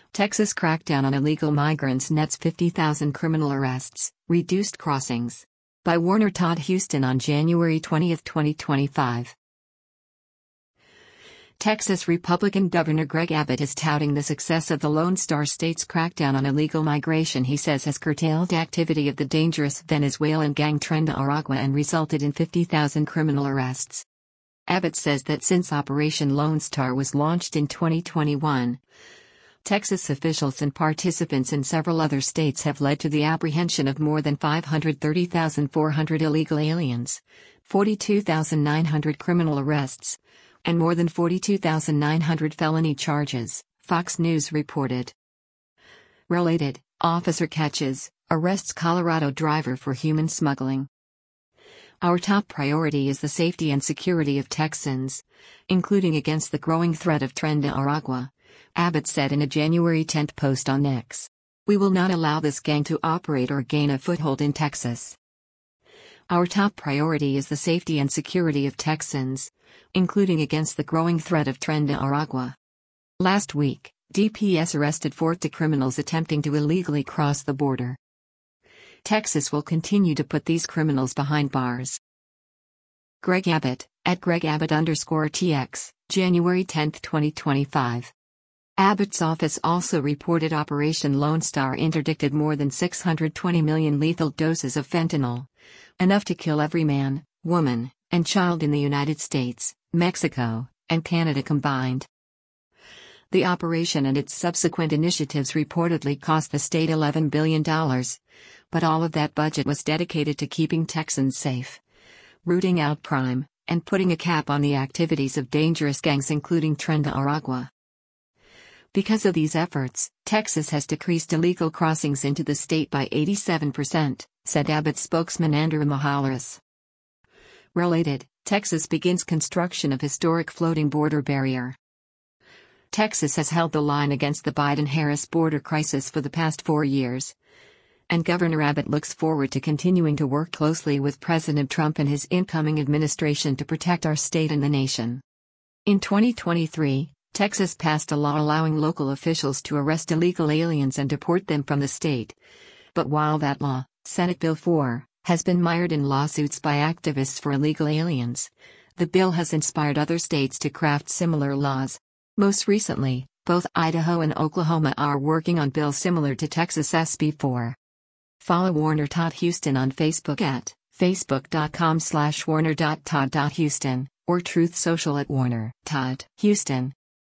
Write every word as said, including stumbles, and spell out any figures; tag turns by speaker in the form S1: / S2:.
S1: Texas crackdown on illegal migrants nets fifty thousand criminal arrests, reduced crossings. By Warner Todd Huston on January twentieth, twenty twenty-five. Texas Republican Governor Greg Abbott is touting the success of the Lone Star State's crackdown on illegal migration he says has curtailed activity of the dangerous Venezuelan gang Tren de Aragua and resulted in fifty thousand criminal arrests. Abbott says that since Operation Lone Star was launched in twenty twenty-one, Texas officials and participants in several other states have led to the apprehension of more than five hundred thirty thousand four hundred illegal aliens, forty-two thousand nine hundred criminal arrests, and more than forty-two thousand nine hundred felony charges, Fox News reported. Related, officer catches, arrests Colorado driver for human smuggling. Our top priority is the safety and security of Texans, including against the growing threat of Tren de Aragua, Abbott said in a January tenth post on X. We will not allow this gang to operate or gain a foothold in Texas. Our top priority is the safety and security of Texans, including against the growing threat of Tren de Aragua. Last week, D P S arrested forty criminals attempting to illegally cross the border. Texas will continue to put these criminals behind bars. Greg Abbott, at Greg Abbott underscore T X, January tenth, twenty twenty-five. Abbott's office also reported Operation Lone Star interdicted more than six hundred twenty million lethal doses of fentanyl, enough to kill every man, woman, and child in the United States, Mexico, and Canada combined. The operation and its subsequent initiatives reportedly cost the state eleven billion dollars, but all of that budget was dedicated to keeping Texans safe, rooting out crime, and putting a cap on the activities of dangerous gangs including Tren de Aragua. Because of these efforts, Texas has decreased illegal crossings into the state by eighty-seven percent, said Abbott spokesman Andrew Mahalis. Related, Texas begins construction of historic floating border barrier. Texas has held the line against the Biden-Harris border crisis for the past four years, and Governor Abbott looks forward to continuing to work closely with President Trump and his incoming administration to protect our state and the nation. In twenty twenty-three, Texas passed a law allowing local officials to arrest illegal aliens and deport them from the state. But while that law, Senate Bill four, has been mired in lawsuits by activists for illegal aliens, the bill has inspired other states to craft similar laws. Most recently, both Idaho and Oklahoma are working on bills similar to Texas S B four. Follow Warner Todd Huston on Facebook at facebook.com slash warner.todd.huston or Truth Social at Warner Todd Huston.